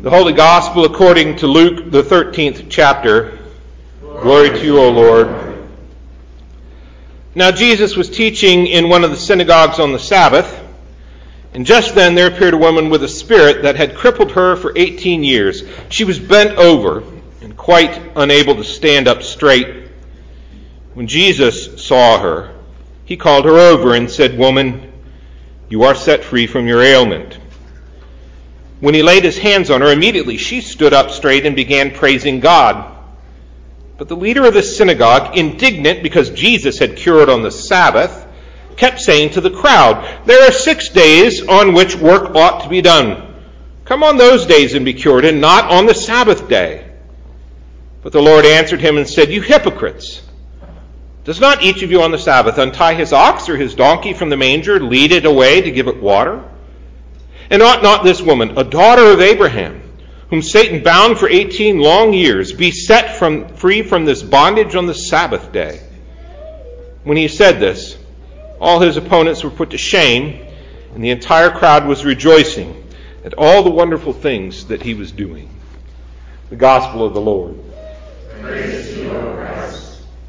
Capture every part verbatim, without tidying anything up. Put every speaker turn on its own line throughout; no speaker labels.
The Holy Gospel according to Luke, the thirteenth chapter. Glory to you, O Lord. Now Jesus was teaching in one of the synagogues on the Sabbath, and just then there appeared a woman with a spirit that had crippled her for eighteen years. She was bent over and quite unable to stand up straight. When Jesus saw her, he called her over and said, "Woman, you are set free from your ailment." When he laid his hands on her, immediately she stood up straight and began praising God. But the leader of the synagogue, indignant because Jesus had cured on the Sabbath, kept saying to the crowd, "There are six days on which work ought to be done. Come on those days and be cured, and not on the Sabbath day." But the Lord answered him and said, "You hypocrites! Does not each of you on the Sabbath untie his ox or his donkey from the manger, lead it away to give it water? And ought not this woman, a daughter of Abraham, whom Satan bound for eighteen long years, be set from, free from this bondage on the Sabbath day?" When he said this, all his opponents were put to shame, and the entire crowd was rejoicing at all the wonderful things that he was doing. The Gospel of the Lord.
Praise to you, O Christ.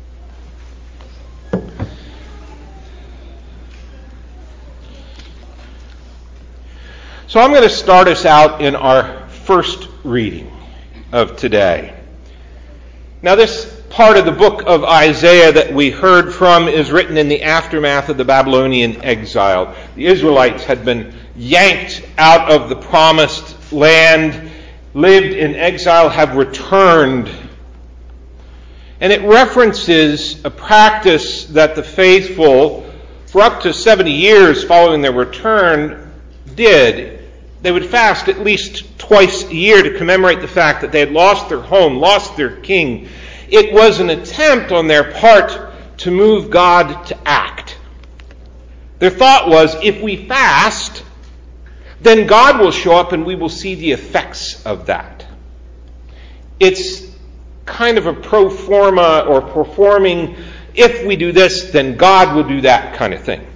So I'm going to start us out in our first reading of today. Now this part of the book of Isaiah that we heard from is written in the aftermath of the Babylonian exile. The Israelites had been yanked out of the promised land, lived in exile, have returned. And it references a practice that the faithful, for up to seventy years following their return, did. They would fast at least twice a year to commemorate the fact that they had lost their home, lost their king. It was an attempt on their part to move God to act. Their thought was, if we fast, then God will show up and we will see the effects of that. It's kind of a pro forma or performing, if we do this, then God will do that kind of thing.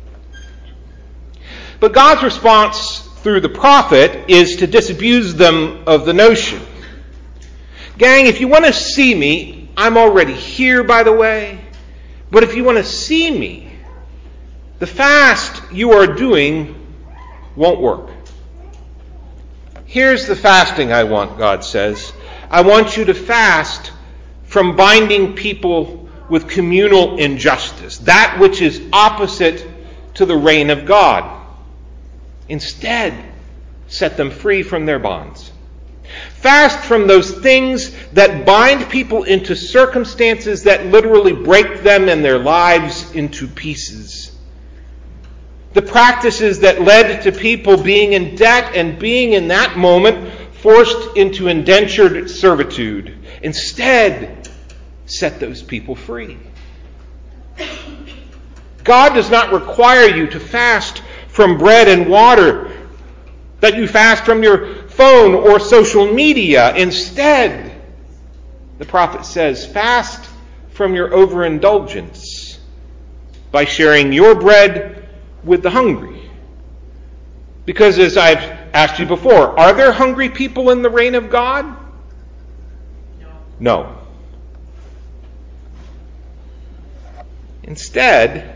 But God's response through the prophet is to disabuse them of the notion. Gang, if you want to see me, I'm already here, by the way. But if you want to see me, the fast you are doing won't work. Here's the fasting I want, God says. I want you to fast from binding people with communal injustice, that which is opposite to the reign of God. Instead, set them free from their bonds. Fast from those things that bind people into circumstances that literally break them and their lives into pieces. The practices that led to people being in debt and being in that moment forced into indentured servitude. Instead, set those people free. God does not require you to fast from bread and water, that you fast from your phone or social media. Instead, the prophet says, fast from your overindulgence by sharing your bread with the hungry. Because as I've asked you before, are there hungry people in the reign of God? No. No. Instead,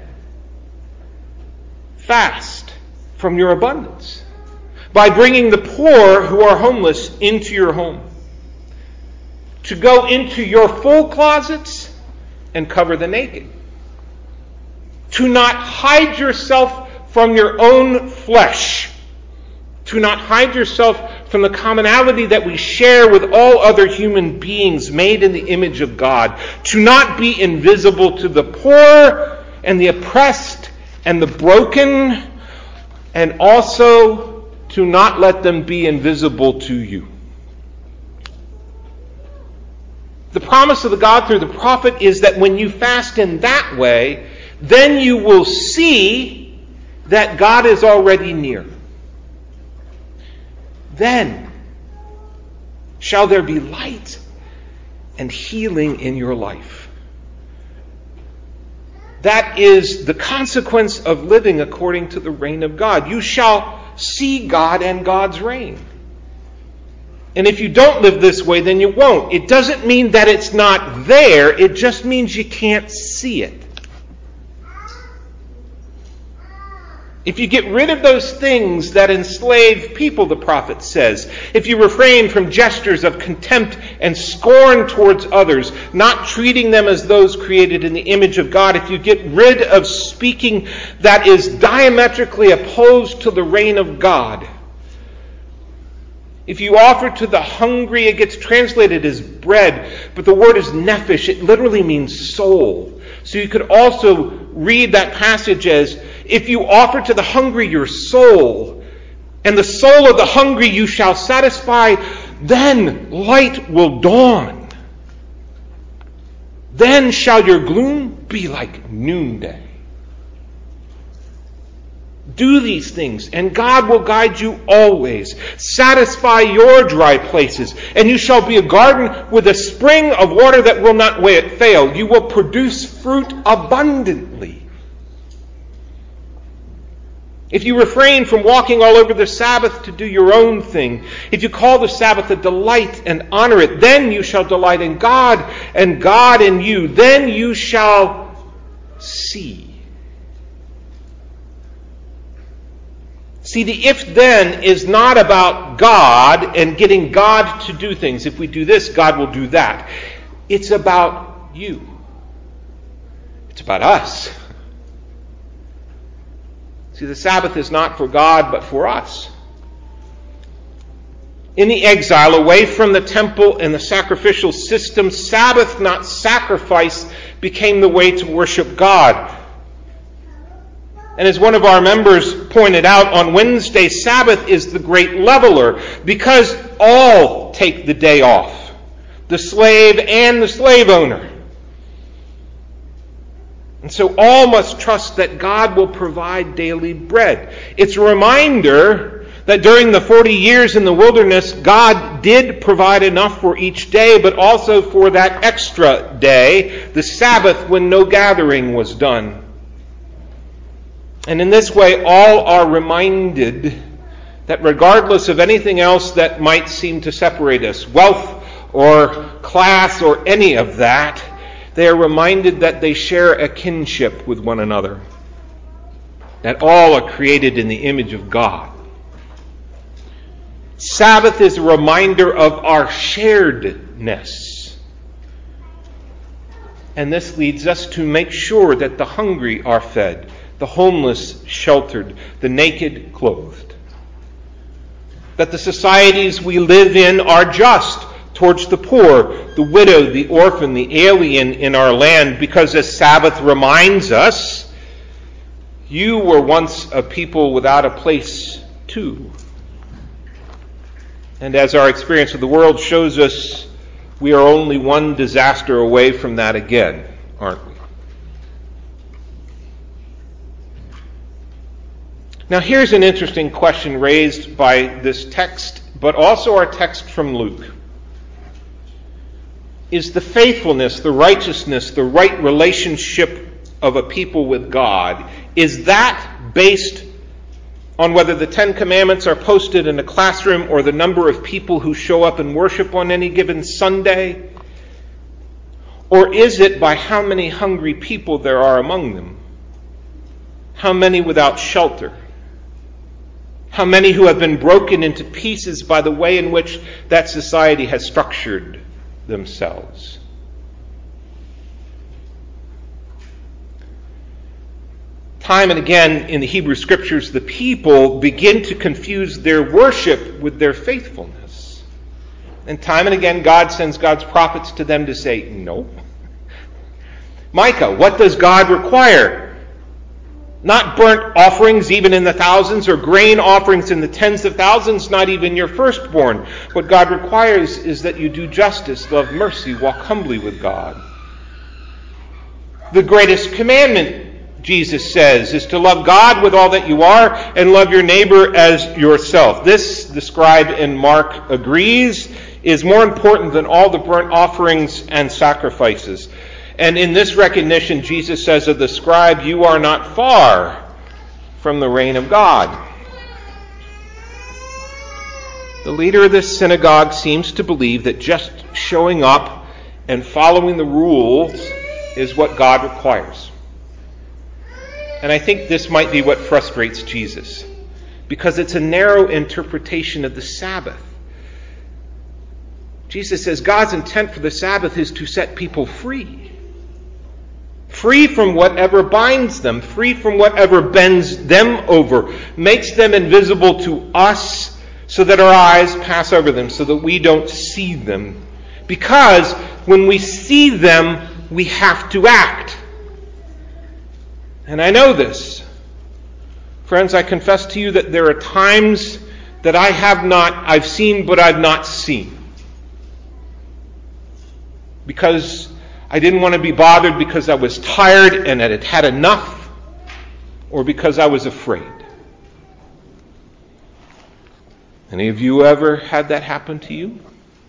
fast from your abundance by bringing the poor who are homeless into your home. To go into your full closets and cover the naked. To not hide yourself from your own flesh. To not hide yourself from the commonality that we share with all other human beings made in the image of God. To not be invisible to the poor and the oppressed and the broken, and also to not let them be invisible to you. The promise of the God through the prophet is that when you fast in that way, then you will see that God is already near. Then shall there be light and healing in your life. That is the consequence of living according to the reign of God. You shall see God and God's reign. And if you don't live this way, then you won't. It doesn't mean that it's not there. It just means you can't see it. If you get rid of those things that enslave people, the prophet says, if you refrain from gestures of contempt and scorn towards others, not treating them as those created in the image of God, if you get rid of speaking that is diametrically opposed to the reign of God, if you offer to the hungry, it gets translated as bread, but the word is nephesh. It literally means soul. So you could also read that passage as, if you offer to the hungry your soul, and the soul of the hungry you shall satisfy, then light will dawn. Then shall your gloom be like noonday. Do these things, and God will guide you always. Satisfy your dry places, and you shall be a garden with a spring of water that will not fail. You will produce fruit abundantly. If you refrain from walking all over the Sabbath to do your own thing, if you call the Sabbath a delight and honor it, then you shall delight in God, and God in you. Then you shall see. See, the if-then is not about God and getting God to do things. If we do this, God will do that. It's about you. It's about us. See, the Sabbath is not for God, but for us. In the exile, away from the temple and the sacrificial system, Sabbath, not sacrifice, became the way to worship God. And as one of our members pointed out on Wednesday, Sabbath is the great leveler because all take the day off, the slave and the slave owner. And so all must trust that God will provide daily bread. It's a reminder that during the forty years in the wilderness, God did provide enough for each day, but also for that extra day, the Sabbath, when no gathering was done. And in this way, all are reminded that regardless of anything else that might seem to separate us, wealth or class or any of that, they are reminded that they share a kinship with one another, that all are created in the image of God. Sabbath is a reminder of our sharedness. And this leads us to make sure that the hungry are fed, the homeless sheltered, the naked clothed. That the societies we live in are just towards the poor, the widow, the orphan, the alien in our land, because as Sabbath reminds us, you were once a people without a place too. And as our experience of the world shows us, we are only one disaster away from that again, aren't we? Now here's an interesting question raised by this text, but also our text from Luke. Is the faithfulness, the righteousness, the right relationship of a people with God, is that based on whether the Ten Commandments are posted in a classroom or the number of people who show up and worship on any given Sunday? Or is it by how many hungry people there are among them? How many without shelter? How many who have been broken into pieces by the way in which that society has structured themselves? Time and again in the Hebrew Scriptures, the people begin to confuse their worship with their faithfulness. And time and again, God sends God's prophets to them to say, no. Micah, what does God require? Not burnt offerings even in the thousands, or grain offerings in the tens of thousands, not even your firstborn. What God requires is that you do justice, love mercy, walk humbly with God. The greatest commandment, Jesus says, is to love God with all that you are and love your neighbor as yourself. This, the scribe in Mark agrees, is more important than all the burnt offerings and sacrifices. And in this recognition, Jesus says of the scribe, you are not far from the reign of God. The leader of this synagogue seems to believe that just showing up and following the rules is what God requires. And I think this might be what frustrates Jesus, because it's a narrow interpretation of the Sabbath. Jesus says God's intent for the Sabbath is to set people free. Free from whatever binds them, free from whatever bends them over, makes them invisible to us so that our eyes pass over them, so that we don't see them. Because when we see them, we have to act. And I know this. Friends, I confess to you that there are times that I have not, I've seen, but I've not seen. Because I didn't want to be bothered because I was tired and had had enough, or because I was afraid. Any of you ever had that happen to you?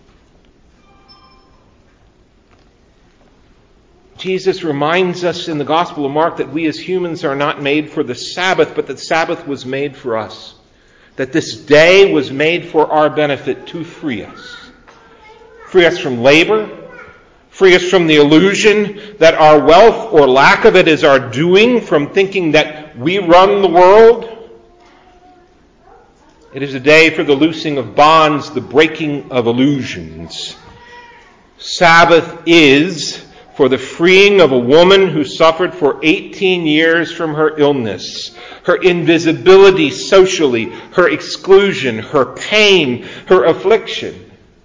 Jesus reminds us in the Gospel of Mark that we as humans are not made for the Sabbath, but that the Sabbath was made for us. That this day was made for our benefit to free us. Free us from labor. Free us from the illusion that our wealth or lack of it is our doing, from thinking that we run the world. It is a day for the loosing of bonds, the breaking of illusions. Sabbath is for the freeing of a woman who suffered for eighteen years from her illness, her invisibility socially, her exclusion, her pain, her affliction.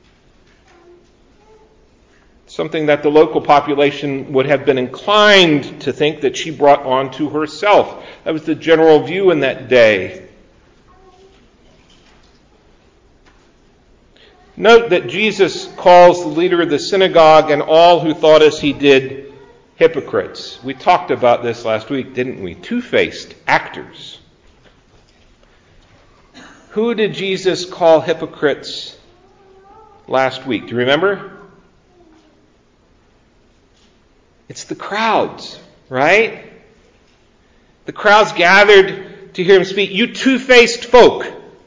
Something that the local population would have been inclined to think that she brought on to herself. That was the general view in that day. Note that Jesus calls the leader of the synagogue and all who thought as he did hypocrites. We talked about this last week, didn't we? Two-faced actors. Who did Jesus call hypocrites last week? Do you remember? It's the crowds, right? The crowds gathered to hear him speak. You two-faced folk.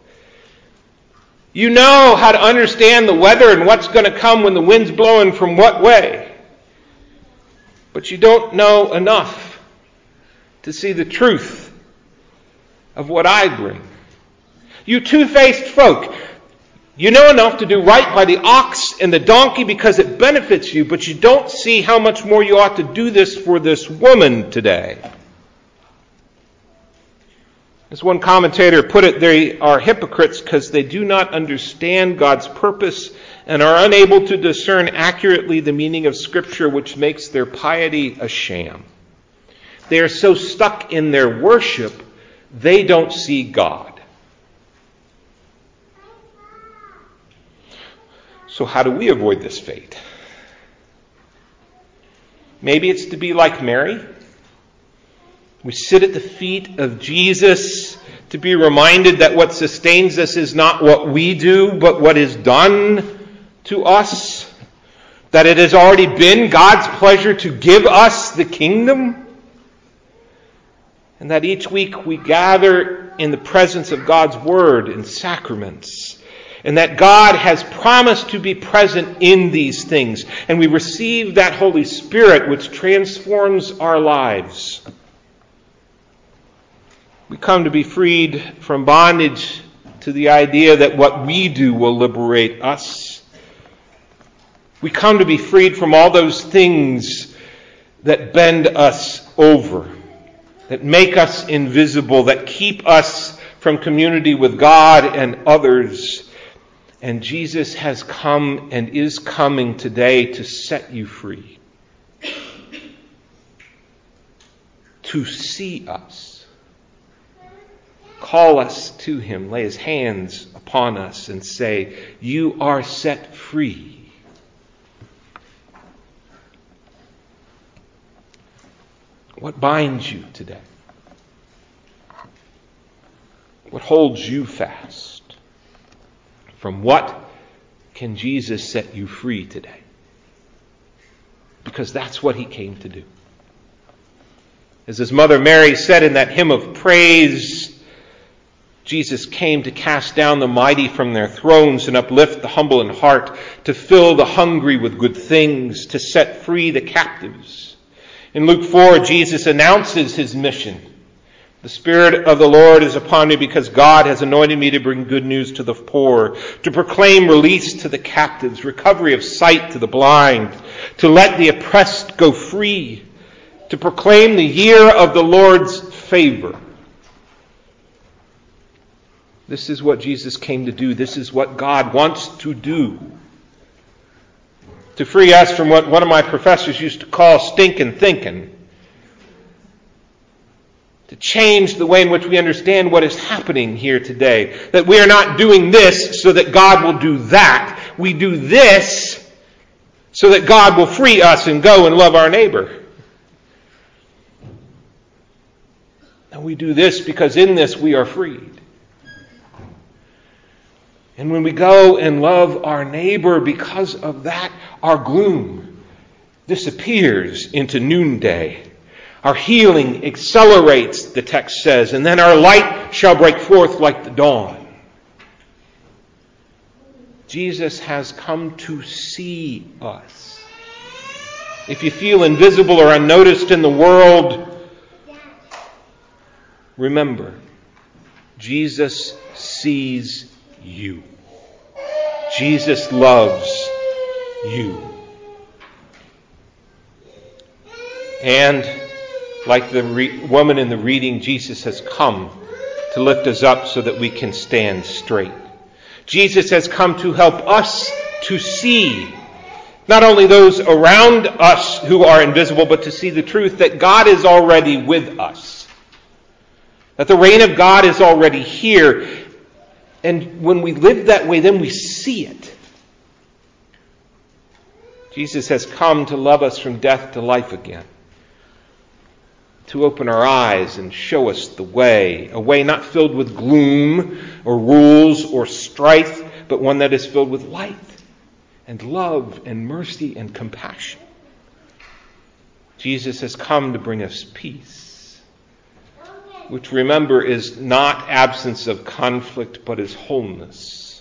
You know how to understand the weather and what's going to come when the wind's blowing from what way. But you don't know enough to see the truth of what I bring. You two-faced folk. You know enough to do right by the ox and the donkey because it benefits you, but you don't see how much more you ought to do this for this woman today. As one commentator put it, they are hypocrites because they do not understand God's purpose and are unable to discern accurately the meaning of Scripture, which makes their piety a sham. They are so stuck in their worship, they don't see God. So how do we avoid this fate? Maybe it's to be like Mary. We sit at the feet of Jesus to be reminded that what sustains us is not what we do, but what is done to us. That it has already been God's pleasure to give us the kingdom. And that each week we gather in the presence of God's Word and sacraments. And that God has promised to be present in these things. And we receive that Holy Spirit which transforms our lives. We come to be freed from bondage to the idea that what we do will liberate us. We come to be freed from all those things that bend us over, that make us invisible, that keep us from community with God and others. And Jesus has come and is coming today to set you free. To see us. Call us to him. Lay his hands upon us and say, you are set free. What binds you today? What holds you fast? From what can Jesus set you free today? Because that's what he came to do. As his mother Mary said in that hymn of praise, Jesus came to cast down the mighty from their thrones and uplift the humble in heart, to fill the hungry with good things, to set free the captives. In Luke four, Jesus announces his mission. The Spirit of the Lord is upon me because God has anointed me to bring good news to the poor, to proclaim release to the captives, recovery of sight to the blind, to let the oppressed go free, to proclaim the year of the Lord's favor. This is what Jesus came to do. This is what God wants to do. To free us from what one of my professors used to call stinking thinking. To change the way in which we understand what is happening here today. That we are not doing this so that God will do that. We do this so that God will free us and go and love our neighbor. And we do this because in this we are freed. And when we go and love our neighbor, because of that, our gloom disappears into noonday. Our healing accelerates, the text says, and then our light shall break forth like the dawn. Jesus has come to see us. If you feel invisible or unnoticed in the world, remember, Jesus sees you. Jesus loves you. And like the re- woman in the reading, Jesus has come to lift us up so that we can stand straight. Jesus has come to help us to see not only those around us who are invisible, but to see the truth that God is already with us. That the reign of God is already here. And when we live that way, then we see it. Jesus has come to love us from death to life again. To open our eyes and show us the way. A way not filled with gloom or rules or strife, but one that is filled with light and love and mercy and compassion. Jesus has come to bring us peace, which, remember, is not absence of conflict, but is wholeness.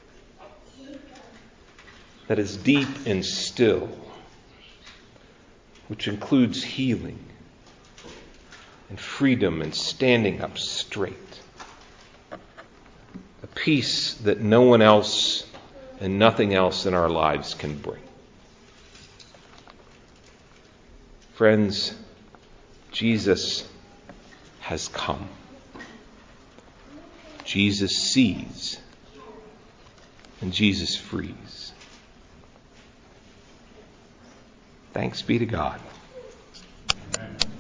That is deep and still, which includes healing and freedom and standing up straight. A peace that no one else and nothing else in our lives can bring. Friends, Jesus has come. Jesus sees. And Jesus frees. Thanks be to God.